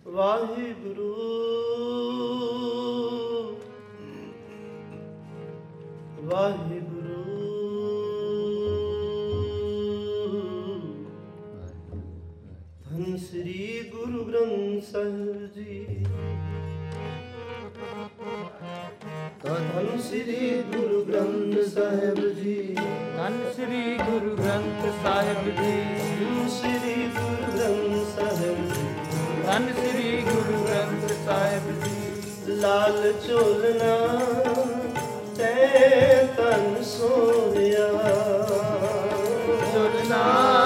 ਵਾਹਿਗੁਰੂ ਵਾਹਿਗੁਰੂ ਧੰਨ ਸ੍ਰੀ ਗੁਰੂ ਗ੍ਰੰਥ ਸਾਹਿਬ ਜੀ। ਧੰਨ ਸ੍ਰੀ ਗੁਰੂ ਗ੍ਰੰਥ ਸਾਹਿਬ ਜੀ। ਧੰਨ ਸ੍ਰੀ ਗੁਰੂ ਗ੍ਰੰਥ ਸਾਹਿਬ ਜੀ। ਧੰਨ ਸ੍ਰੀ ਗੁਰੂ ਗ੍ਰੰਥ ਸਾਹਿਬ ਜੀ। ਧੰਨ ਸ੍ਰੀ ਗੁਰੂ ਗ੍ਰੰਥ ਸਾਹਿਬ ਜੀ। ਲਾਲ ਝੋਲਣਾ ਤੈ ਤਨ ਸੋਹਿਆ, ਝੋਲਣਾ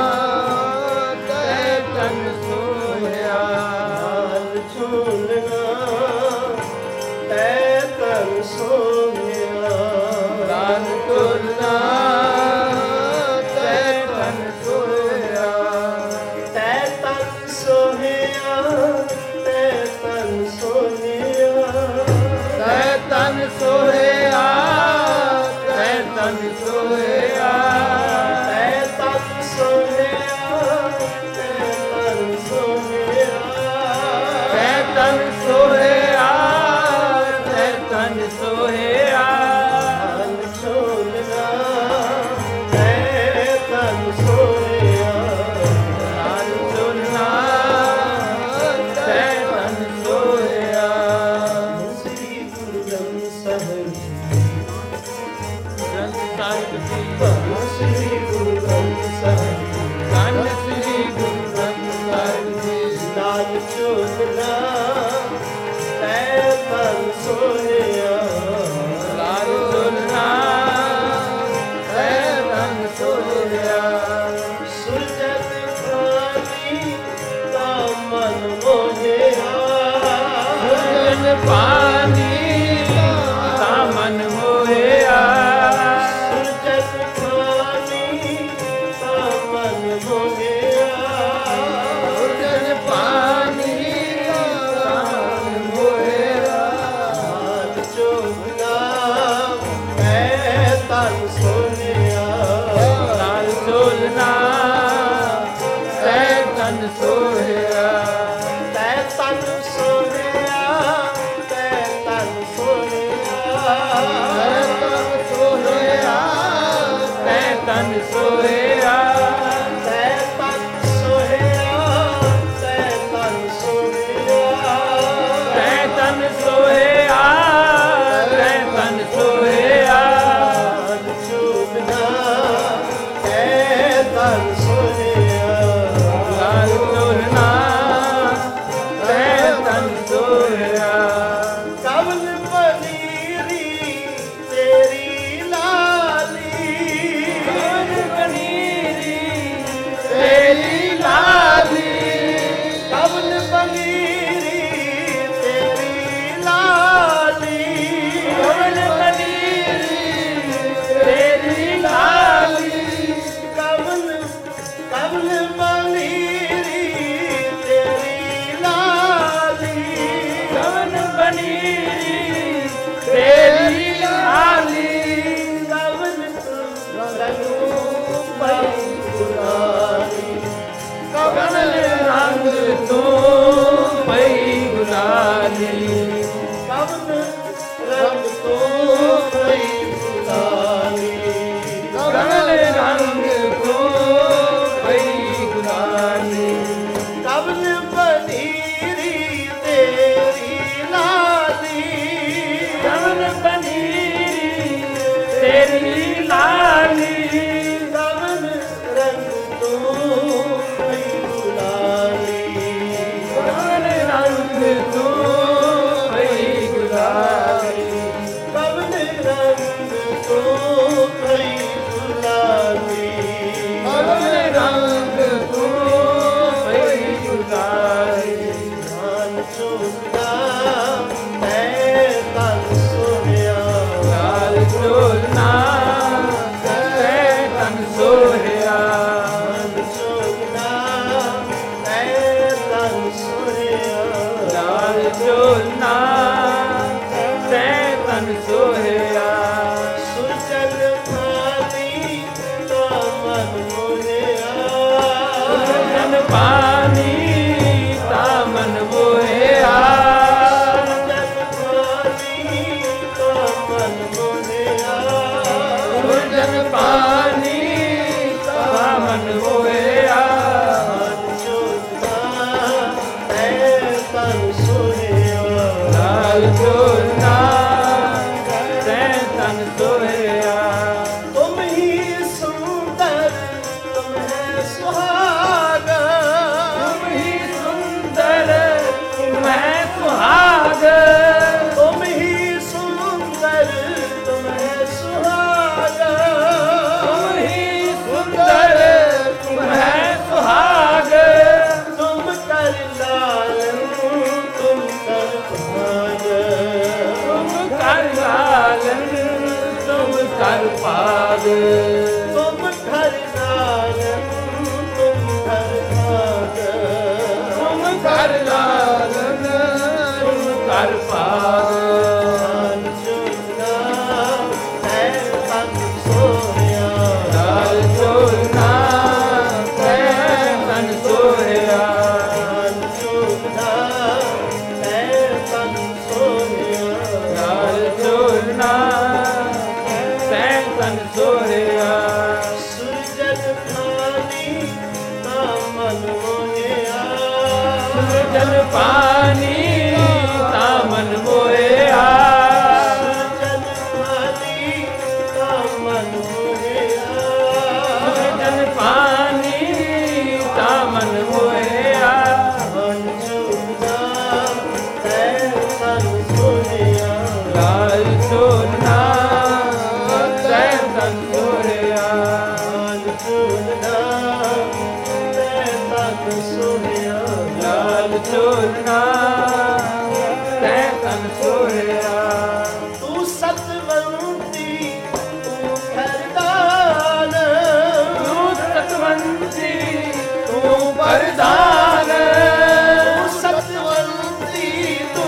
ਤੈ ਤਨ ਸੋਹਿਆ। ਲਾਲ ਝੋਲਣਾ ਤੈ ਤਨ ਸੋਹਿਆ, ਲਾਲ ਝੋਲਣਾ ਤੈ ਤਨ ਸੋਹਿਆ। ਤੈ ਤਨ ਸੋਹਿਆ, ਤੈ ਤਨ ਸੋਹਿਆ, ਤੈ ਤਨ ਸੋਹਿਆ, ਤੈ ਤਨ ਸੋਹਿਆ। ਤੈ ਤਨ ਸੋਹਿਆ, ਤੈ ਤਨ ਸੋਹਿਆ, ਤੈ ਤਨ ਸੋਹਿਆ, ਤੈ ਤਨ ਸੋਹਿਆ। ਲਾਲ ਝੋਲਣਾ ਤੈ ਤਨ ਸੋਹਿਆ, ਲਾਲ ਝੋਲਣਾ ਤੈ ਤਨ ਸੋਹਿਆ। ਸ੍ਰੀ ਗੁਰੂ ਗ੍ਰੰਥ ਸਾਹਿਬ ਗ੍ਰੰਥ ਸਾਹਿਬ ਜੀ। ਧੰਨ ਸ੍ਰੀ ਗੁਰੂ ਗ੍ਰੰਥ ਸਾਹਿਬ ਜੀ। ਧੰਨ ਸ੍ਰੀ ਗੁਰੂ ਗ੍ਰੰਥ ਸਾਹਿਬ ਜੀ। ਲਾਲ ਝੋਲਣਾ ਤੈ ਤਨ ਸੋਹਿਆ, ਲਾਲ ਝੋਲਣਾ ਤੈ ਤਨ ਸੋਹਿਆ। ਸੁਰਜਤ ਪਾਣੀ ਤਾ ਮਨ ਮੋਹਿਆ, ਸੁਰਜਨ ਪਾਣੀ ਤਾ ਮਨ ਮੋਹਿਆ। ਸੁਰਜਤ ਪਾਣੀ ਤਾ ਮਨ ਮੋਹਿਆ, ਸੁਰਜਨ ਪਾਣੀ ਤਾ ਮਨ ਮੋਹਿਆ। ਲਾਲ ਝੋਲਣਾ ਤੈ ਤਨ ਸੋਹਿਆ, ਲਾਲ ਝੋਲਣਾ ਤੈ ਤਨ ਸੋਹਿਆ। ਤੈ ਤਨ ਸੋਹਿਆ, ਤੈ ਤਨ ਸੋਹਿਆ, ਤੈ ਤਨ ਸੋਹਿਆ, ਤੈ ਤਨ ਸੋਹਿਆ। ਤੈ ਤਨ ਸੋਹਿਆ, ਤੈ ਤਨ ਸੋਹਿਆ, ਤੈ ਤਨ ਸੋਹਿਆ, ਤੈ ਤਨ ਸੋਹਿਆ। ਲਾਲ ਝੋਲਣਾ ਤੈ ਤਨ ਸੋਹਿਆ, ਲਾਲ ਝੋਲਣਾ ਤੈ ਤਨ ਸੋਹਿਆ। ਕਵਲ ਪਨੀਰੀ ਤੇਰੀ ਲਾਲੀ, ਕਵਲ ਪਨੀਰੀ ਤੇਰੀ ਲਾਲੀ। ਕਵਲ ਪਨੀਰੀ ਤੇਰੀ ਲਾਲੀ, ਕਵਲ ਪਨੀਰੀ ਤੇਰੀ ਲਾਲੀ। ਕਵਲ ਕਵਲ ਪਨੀਰੀ ਤੇਰੀ ਲਾਲੀ, ਕਵਲ ਪਨੀਰੀ ਤੇਰੀ ਲਾਲੀ। ਕਵਲ ਰੰਗੂ ਪਈ ਗੁਲਾਲੀ, ਕਵਲ ਰੰਗ ਤੂੰ ਪਈ ਗੁਲਾਲੀ। ਕਵਲ ਰੰਗ ਤੋਂ ਪਈ ਗੁਲਾਲੀ, ਕਵਲ ਰੰਗ ਤੂੰ ਪਈ ਗੁਲਾਲੀ। ਕਵਲ ਪਨੀਰੀ ਤੇਰੀ ਲਾਲੀ, ਕਵਲ ਪਨੀਰੀ ਤੇਰੀ ਲਾਲੀ। ਕਵਲ ਰੰਗ ਤੋਂ ਪਈ ਗੁਲਾਲੀ, ਕਵਲ ਰੰਗ ਤੂੰ ਪਈ ਗੁਲਾਲੀ। ਕਵਲ ਰੰਗ ਤੋਂ ਪਈ ਗੁਲਾਲੀ, ਕਵਲ ਰੰਗ ਤੂੰ ਪਈ ਗੁਲਾਲੀ। ਲਾਲ ਝੋਲਣਾ ਤੈ ਤਨ ਸੋਹਿਆ, ਲਾਲ ਝੋਲਣਾ ਤੈ ਤਨ ਸੋਹਿਆ। ਲਾਲ ਝੋਲਣਾ ਤੈ ਤਨ ਸੋਹਿਆ, ਲਾਲ ਝੋਲਣਾ ਤੈ ਤਨ ਸੋਹਿਆ। ਸੁਰਜਨ ਪਾਣੀ ਤਾ ਮਨ ਮੋਹਿਆ, ਸੁਰਜਨ ਪਾਣੀ ਤਾ ਮਨ ਮੋਹਿਆ। ਤਨ ਸੋਹਿਆ ਲਾਲ ਚੋਲਾ ਤੈ ਤਨ ਸੋਹਿਆ ਤੁਮ ਹੀ ਸੁੰਦਰ ਤੁਮ ਹੈ ਸੁਹਾਗਾ ਤੁਮ ਹੀ ਸੁੰਦਰ ਤੁਮ ਹੈ ਸੁਹਾਗ ਤੁਮ ਹੀ ਸੁੰਦਰ ਤੁਮ ਹੈ ਸੁਹਾਗਾ ਤੁਮ ਹੀ ਸੁੰਦਰ ਤੁਮ ਹੈ ਸੁਹਾਗ ਤੁਮ ਕਰ ਲਾਲਨ ਤੁਮ ਕਰ ਭਾਗ ਤੁਮ ਕਰ ਲਾਲਨ ਤੁਮ ਕਰ ਭਾਗ ਤੁਮ ਕਰ ਲਾਲਨ ਤੁਮ ਕਰ ਭਾਗ ਤੁਮ ਕਰ ਲਾਲਨ ਤੁਮ ਕਰ ਭਾਗ ਲਾਲ ਚੋਲਾ ਹੈ ਤਨ ਸੋਹਿਆ ਲਾਲ ਚੋਲਾ ਤੈ ਤਨ ਸੋਹਿਆ ਲਾਲ ਚੋਲਾ ਹੈ ਤਨ ਸੋਹਿਆ ਲਾਲ ਚੋਲਾ ਤੈ ਤਨ ਸੋਹਿਆ ਸੁਰਜਨ ਪਾਣੀ ਤਾਂ ਮਨ ਮੋਹਿਆ ਜਲ ਪਾਣੀ ਤਾਂ ਮਨ ਮੋਹਿਆ ਸੁਰਜਨ ਪਾਣੀ ਤਾਂ ਮਨ ਮੋਹਿਆ ਜਲ ਪਾਣੀ ਤਾਂ ਮਨ ਮੋਹਿਆ ਮਨ ਚੁੰਦਾ ਤੈ ਤਨ ਸੋਹਿਆ ਲਾਲ ਚੋਲਾ ਤੈ ਤਨ ਸੋਹਿਆ ਮਨ ਚੁੰਦਾ ਤੈ ਤਨ ਸੋਹਿਆ ਲਾਲ ਚੋਲਾ ਤੈ ਤਨ ਸੋਹਿਆ ਤੂੰ ਸਤਵੰਤੀ ਤੂੰ ਖਰਦਾਨ ਤੂੰ ਸਤਵੰਤੀ ਤੂੰ ਵਰਦਾਨ ਤੂੰ ਸਤਵੰਤੀ ਤੂੰ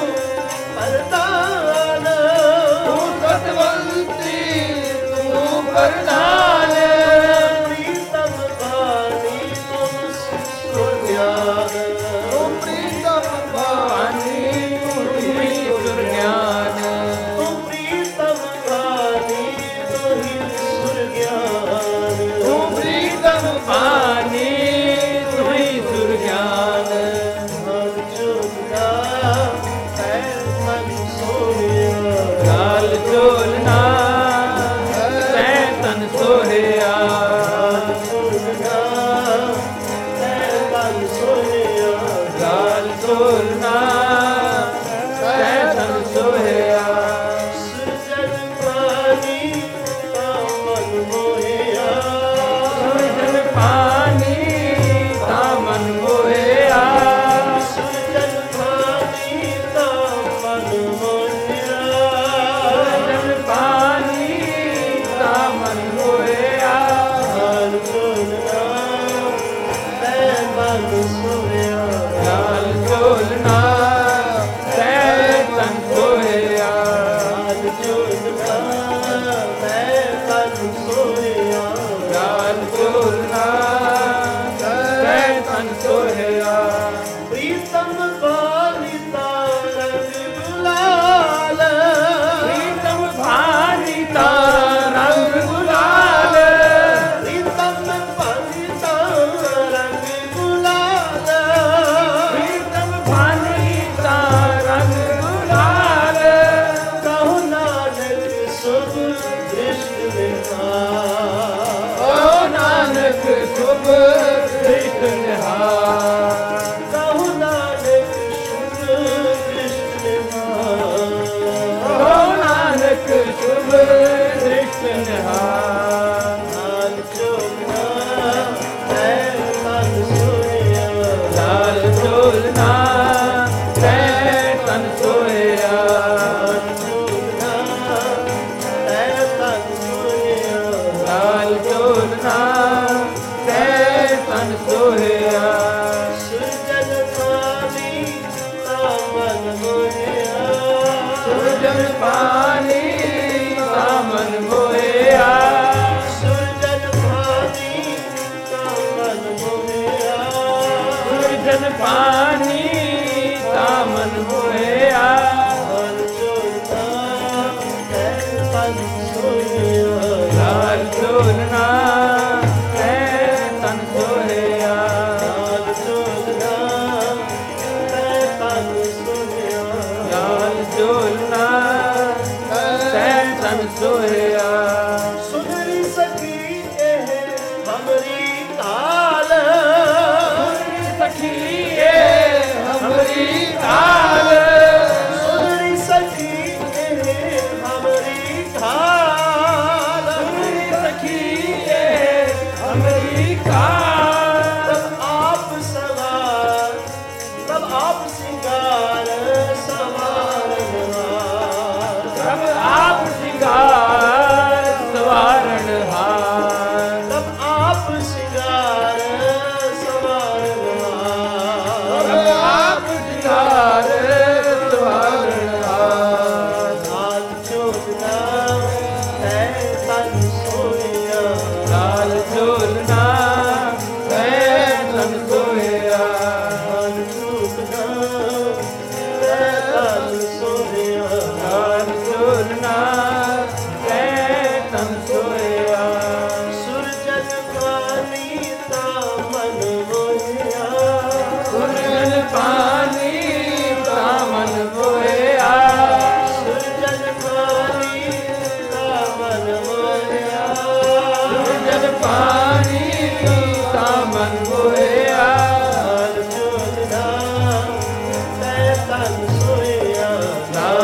ਵਰਦਾਨ ਤੂੰ ਸਤਵੰਤੀ ਤੂੰ ਵਰਦਾਨ ਪ੍ਰੀਤਮ ਬਾਣੀ ਤੁਮ ਸੁਰਗਿਆਨ ਤੂੰ ਪ੍ਰੀਤਮ ਭਵਾਨੀ ਤੂੰ ਹੀ ਸੁਰਗਿਆਨ ਤੂੰ ਪ੍ਰੀਤਮ ਬਾਣੀ ਤੁਮ ਹੀ ਸੁਰਗਿਆਨ ਤੂੰ ਪ੍ਰੀਤਮ ਭਵਾਨੀ ਤੂੰ ਹੀ ਸੁਰਗਿਆਨ ਮਨ ਚੁੰਦਾ ਤੈ ਮਨ ਸੋਹਿਆ ਲਾਲ ਚੋਲਨਾ ਤੈ ਤਨ ਸੋਹਿਆ ਮਨ ਚੁੰਦਾ ਤੈ ਮਨ ਸੋਹਿਆ ਲਾਲ ਚੋਲਨਾ ਤੈ ਤਨ ਸੋਹਿਆ ਸੁਰਜਨ ਪਾਣੀ ਤਾਂ ਮਨ ਮੋਹਿਆ ਸੁਰਜਨ ਪਾਣੀ ਤਾਂ ਮਨ ਮੋਹਿਆ ਸੁਰਜਨ ਪਾਣੀ ਤਾਂ ਮਨ ਮੋਹਿਆ ਸੁਰਜਨ ਪਾਣੀ ਤਾਂ ਮਨ ਮੋਹਿਆ ਮਨ ਚੁੰਦਾ ਤੈ ਮਨ ਸੋਹਿਆ ਲਾਲ ਚੋਲਨਾ ਤੈ ਤਨ ਸੋਹਿਆ ਮਨ ਚੁੰਦਾ ਤੈ ਮਨ ਸੋਹਿਆ ਲਾਲ ਚੋਲਨਾ ਤੈ ਤਨ ਸੋਹਿਆ ਪ੍ਰੀਤਮ ਬਾਣੀ ਤਾਂ ਰੰਗ ਗੁਲਾਲ ਪ੍ਰੀਤਮ ਭਾਨੀ ਤਾ ਰੰਗ ਗੁਲਾਲ ਪ੍ਰੀਤਮ ਬਾਣੀ ਤਾਂ ਰੰਗ ਗੁਲਾਲ ਪ੍ਰੀਤਮ ਭਾਨੀ ਤਾ ਰੰਗ ਗੁਲਾਲ ਕਹੋ ਨਾਨਕ ਸੁਭ ਦ੍ਰਿਸ਼ਟ ਨਿਹਾਲ ਓ ਨਾਨਕ ਸੁਭ ਕ੍ਰਿਸ਼ਨ ਨਿਹਾਲ ਕਹੋ ਨਾਨਕ ਸੁਭ ਦ੍ਰਿਸ਼ਟ ਨਿਹਾਲ ਓ ਨਾਨਕ ਸੁਭ ਕ੍ਰਿਸ਼ਨ ਨਿਹਾਲ ਨਾਲ ਚੋਨਾ ਤੈ ਮਨ ਸੋਹਿਆ ਲਾਲ ਚੋਲਨਾ ਤੈ ਤਨ ਸੋਹਿਆ ਚੋਨਾ ਤੈ ਤਨ ਸੋਹਿਆ ਲਾਲ ਚੋਲਨਾ ਤੈ ਤਨ ਸੋਹਿਆ ਸੁਰਜਨ ਪਾਣੀ ਤਾਂ ਮਨ ਮੋਹਿਆ ਸੁਰਜਨ ਪਾਣੀ ਤਾਂ ਮਨ ਮੋਹਿਆ ਸੁਰਜਨ ਪਾਣੀ ਤਾਂ ਮਨ ਮੋਹਿਆ ਸੁਰਜਨ ਪਾਣੀ ਤਾਂ ਮਨ ਮੋਹਿਆ ਮਨ ਚੋਨਾ ਤੈ ਤਨ ਸੋਹਿਆ ਲਾਲ ਚੋਲਨਾ ਤੈ ਤਨ ਸੋਹਿਆ ਨਾਲ ਚੋਨਾ ਤੈ ਤਨ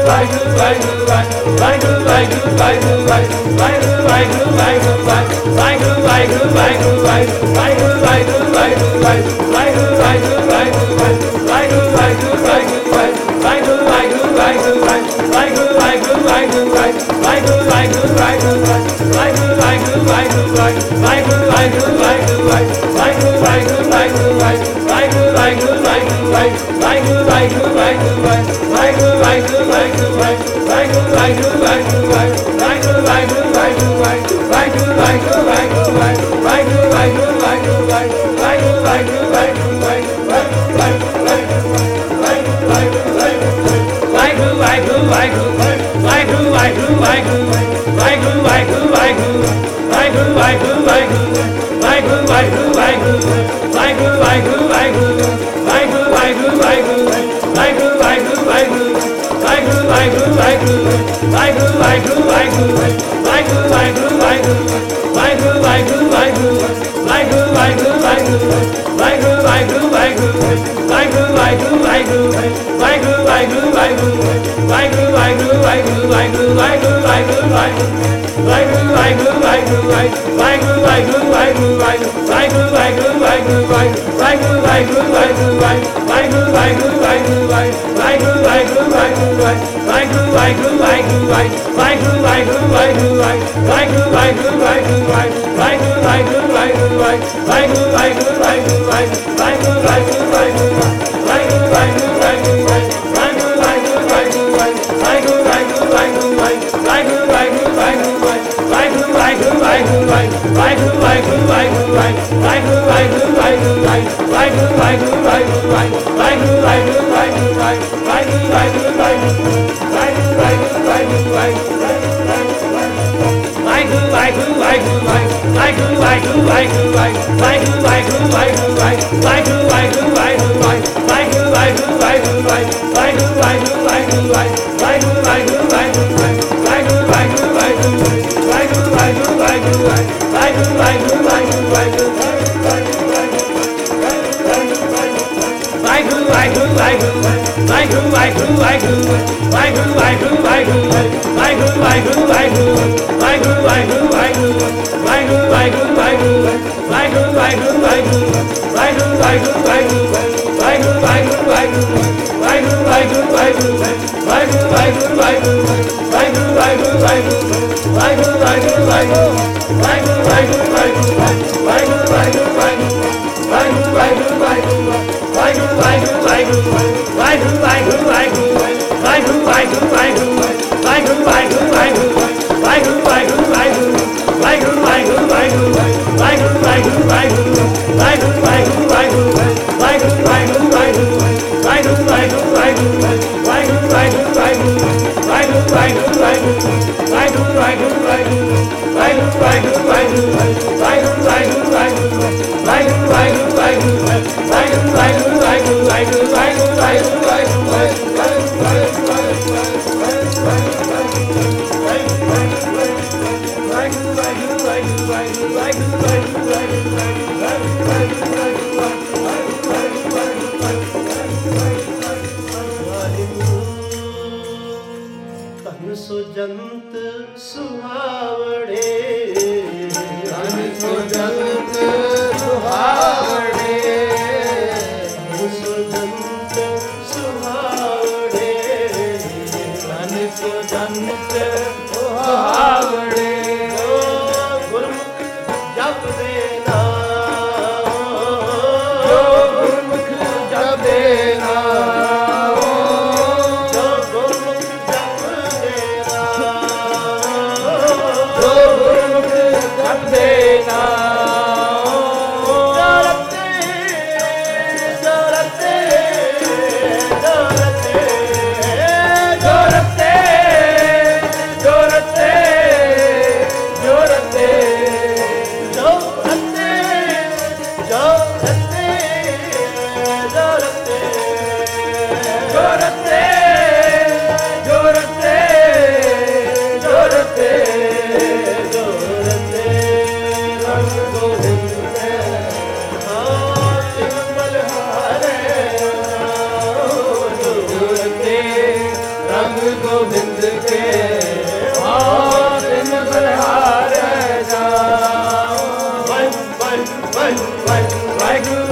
Oh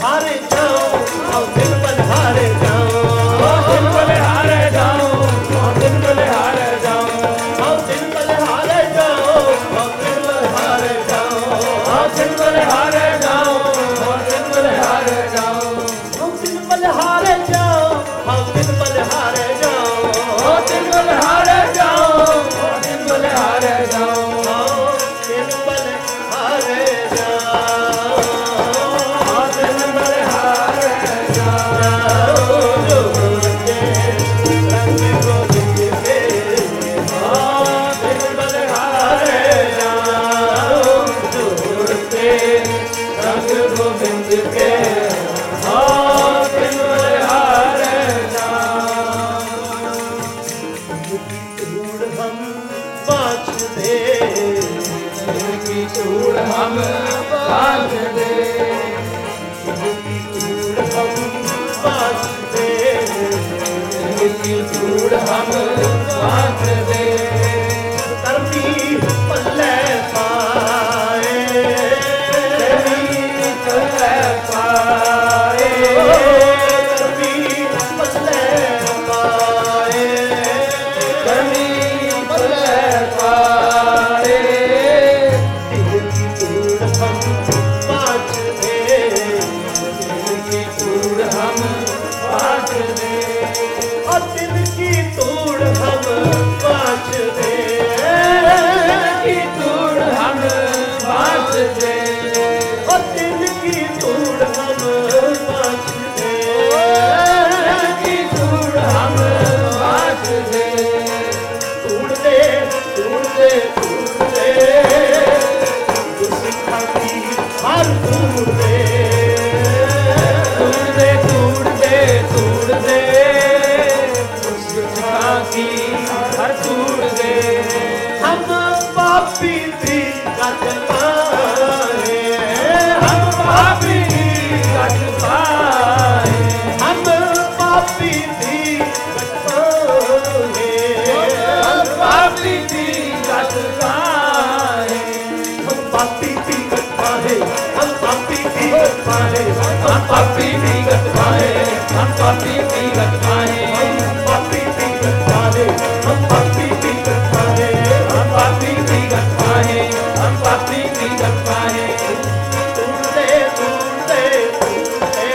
हारे जाऊं और दिन बलिहारे जाऊं दिन बलिहारे जाऊं दिन बलिहारे जाऊं और दिन बलिहारे जाऊं और दिन बलिहारे जाऊं दिन बलिहारे जाऊं दिन बलिहारे जाऊं और दिन बलिहारे जाऊं और दिन बलिहारे जाऊं दिन बलिहारे जाऊं दिन बलिहारे जाऊं दिन बलिहारे जाऊं दिन बलिहारे रंग गोविंद के दिन बलिहारे धूड़ हम बाँच दे की धूड़ हम बांध दे धूड़ हम बाँच दे की धूड़ हम बांध दे कर्मी पल्ले पाए चले पाए कर्मी पल्ले पाए कमी चले पाए धूड़ हम बाँच दे की धूड़ हम बांध दे और दिल की तोड़ हम बाँच दे की धूड़ हम बांध दे और दिल की तोड़ हम बाँच दे की धूड़ हम बांध दे तोड़ दे तोड़ दे तोड़ दे सिखा की हर तोड़ दे तोड़ दे तोड़ दे तोड़ दे सिखा की हर तोड़ दे हम पापी थी कट पाए हम पापी कट पाए हम पापी थी कट पाए हम पापी थी कट पाए हम पापी थी कट पाए हम पापी थी कट पाए हम पापी थी कट पाए हम पापी थी कट पाए हम पापी थी कट पाए हम पापी थी कट पाए हम पापी थी कट पाए हम पापी थी कट पाए तूने तूने तूने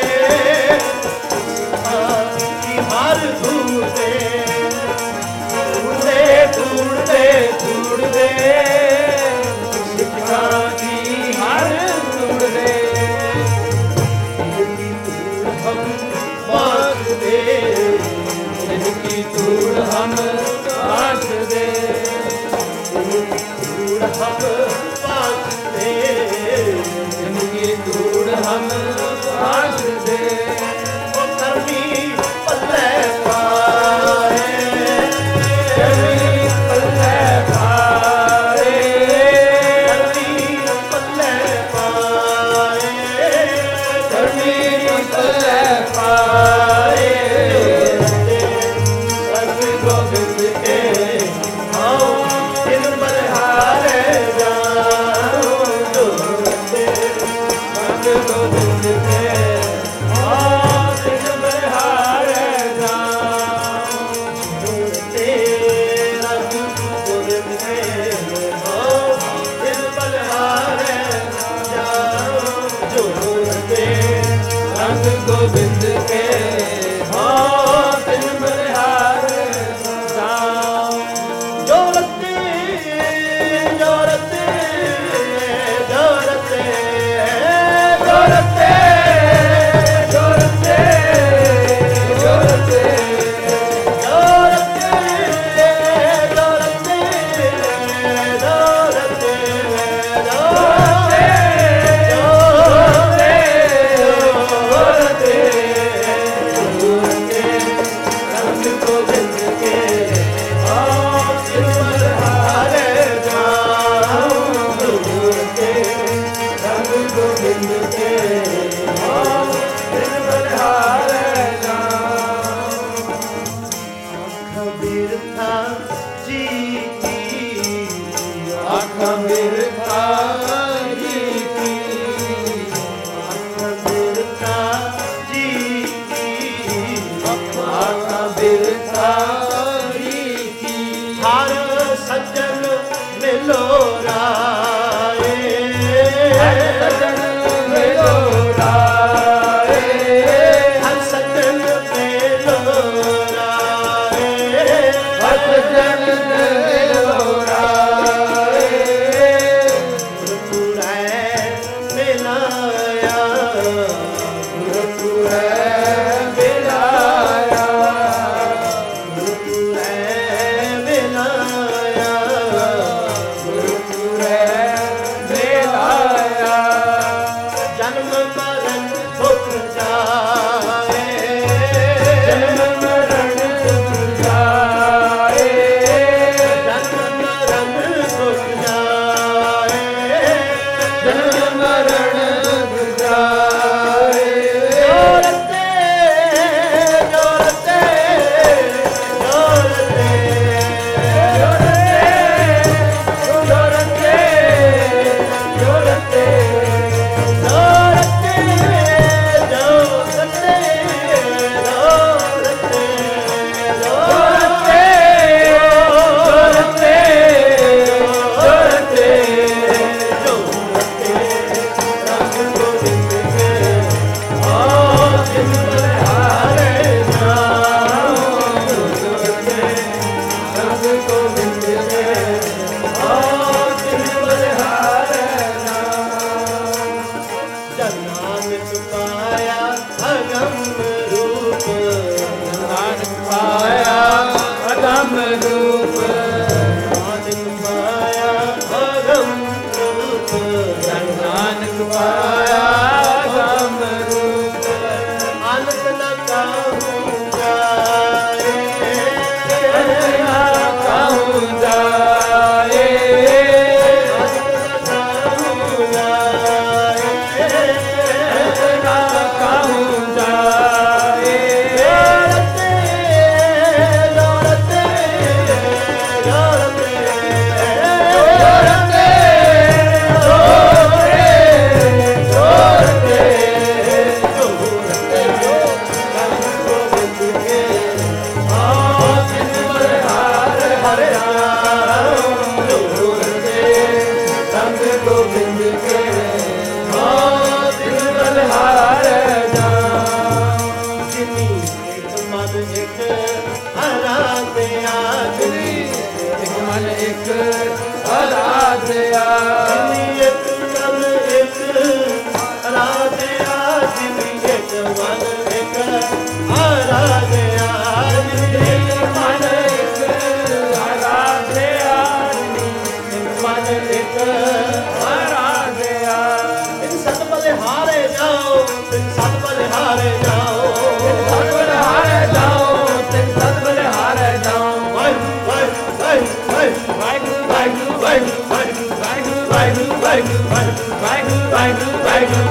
की हार तूने तूने तोड़ दे सिखा की हर तोड़ दे हम बाँट दे जिनकी तोड़ हम बांट दे तूड़ हम बाँट दे जिनकी तोड़ हम बांट दे वो कर्मी पल्ले पाए पल्ले पाए कर्मी पल्ले पाए कर्मी पल्ले पाए रंग गोविंद के आओ दिन बलिहारे जाओ रंग गोविंद के दिन बलिहारे रंग गोविंद के दिन बलिहारे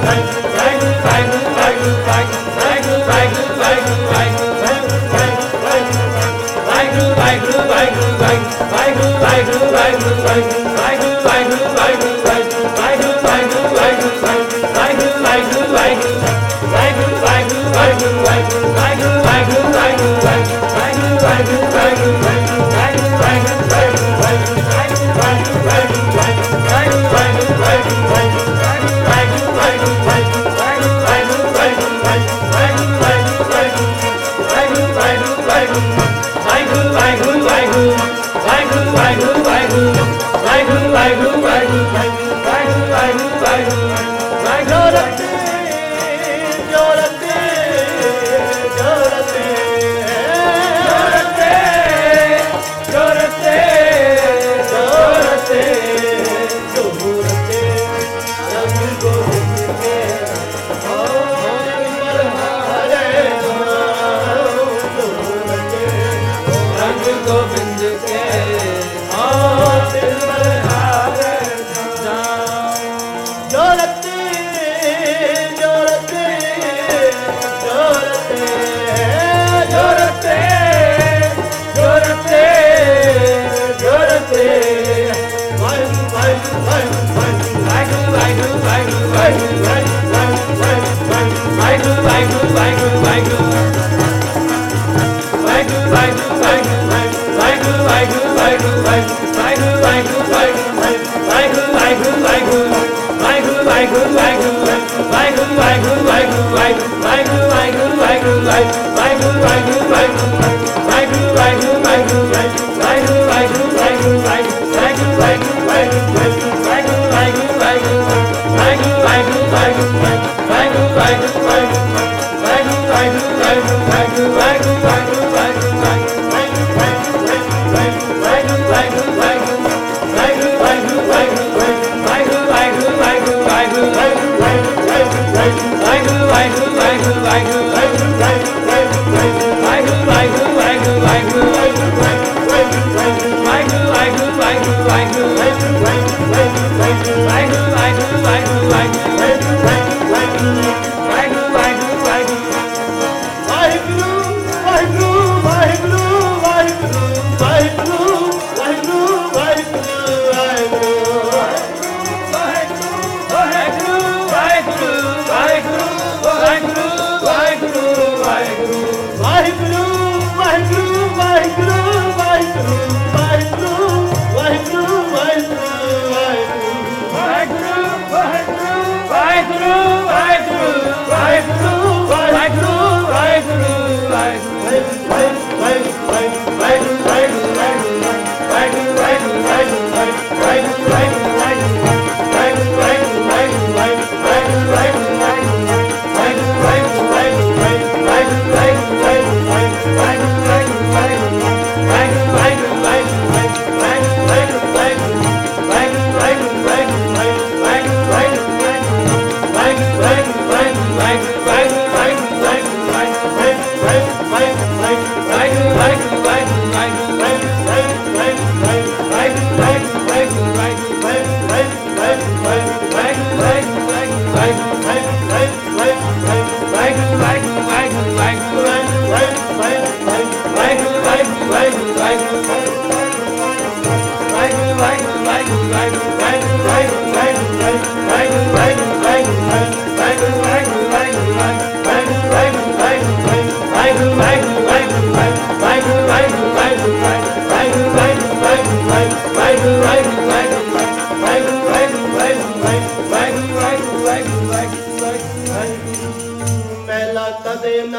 ਪਹਿਲਾ ਕਦੇ ਨਾ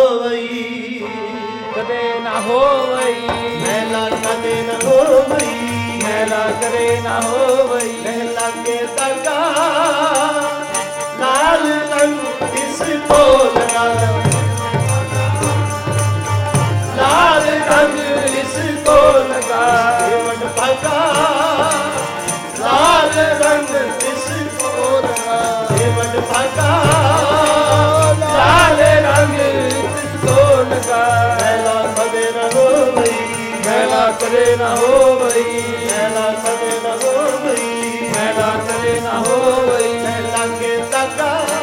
ਹੋਵਈ, ਕਦੇ ਨਾ ਹੋਵਈ, ਪਹਿਲਾ ਕਦੇ ਨਾ ਹੋਵਈ, ਪਹਿਲਾ ਕਦੇ ਨਾ ਹੋਵਈ। ਪਹਿਲਾ ਕੇ ਦਰਗਾ ਲਾਲ ਰੰਗ ਇਸ ਕੋ ਲਗਾ, ਲਾਲ ਰੰਗ ਇਸ ਕੋ ਲਗਾ, ਵਡ ਭਾਗਾ ਲਾਲ ਰੰਗ ਇਸ ਕੋ ਲਗਾ, ਵਡ ਭਾਗਾ ਲਾਲ ਰੰਗ ਇਸ ਕੋ ਲਗਾ। ਪਹਿਲਾ ਕਦੇ ਨਾ ਹੋਵਈ, ਪਹਿਲਾ ਕਦੇ ਨਾ ਹੋਵਈ, ਪਹਿਲਾ ਕਦੇ ਨਾ ਹੋਵਈ, ਪਹਿਲਾ ਕਦੇ ਨਾ ਹੋਵਈ। ਪਹਿਲਾ ਕੇ ਦਰਗਾ